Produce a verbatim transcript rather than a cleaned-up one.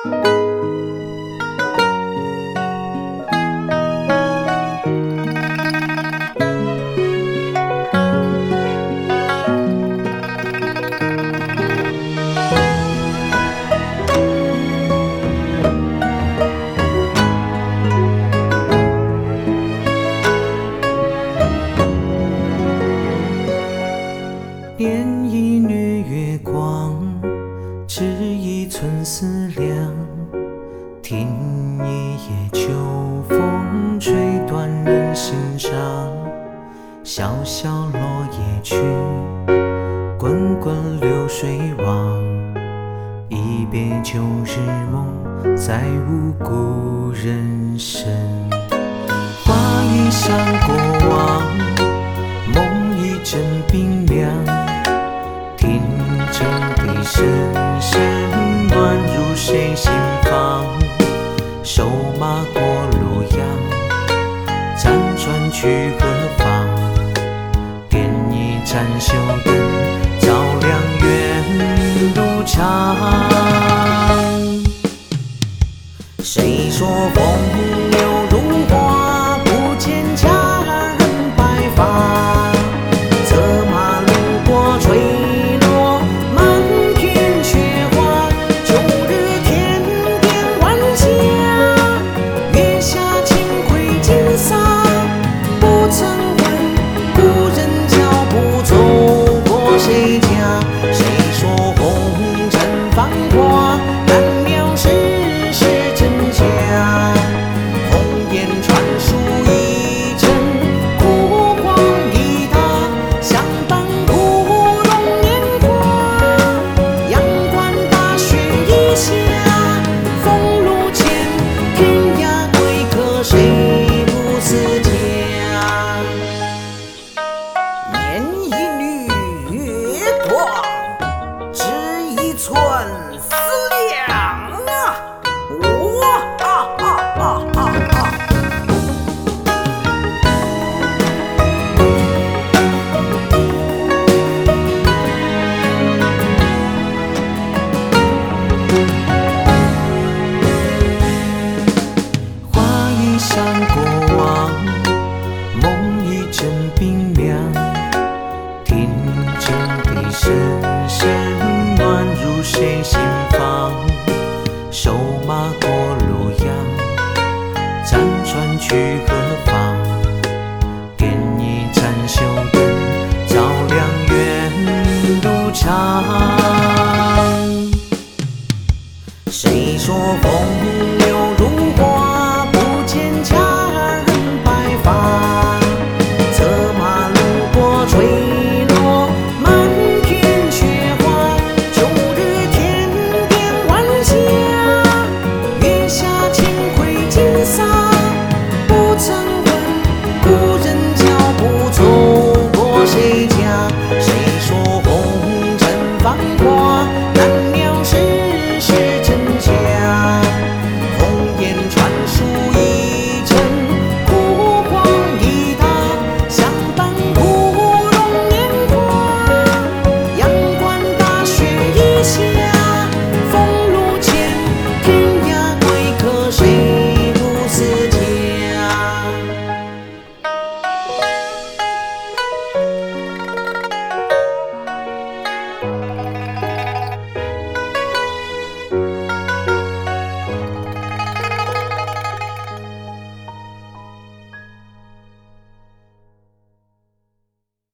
点一缕月光，织一寸思量，听一夜秋风吹断人心伤。潇潇落叶去，滚滚流水往，一别旧日梦，再无故人声。花一香过往，梦一阵冰凉，听着笛声声暖入谁心房。瘦马过洛阳，辗转去何方？点一盏绣灯，照亮远路长。谁说风流如花，不见佳人白发？策马路过吹落满天雪花。旧日天边晚霞，月下清辉金洒。不曾问故人脚步走过谁家？谁说红尘繁华，难料世事真假。烽烟传书一阵，枯黄一沓，相伴枯荣年华。阳关大雪一下，风路间，天涯归客，谁不思家？捻一缕月光，织一寸思量啊！我啊啊啊啊啊！花一香过往，梦一阵冰凉，听着笛声声暖入谁心房。瘦马过洛阳，辗转去何方？点一盏绣灯，照亮远路长。谁说风流如花，不见佳人白发？策马路过吹落满天雪花。旧日天边晚霞，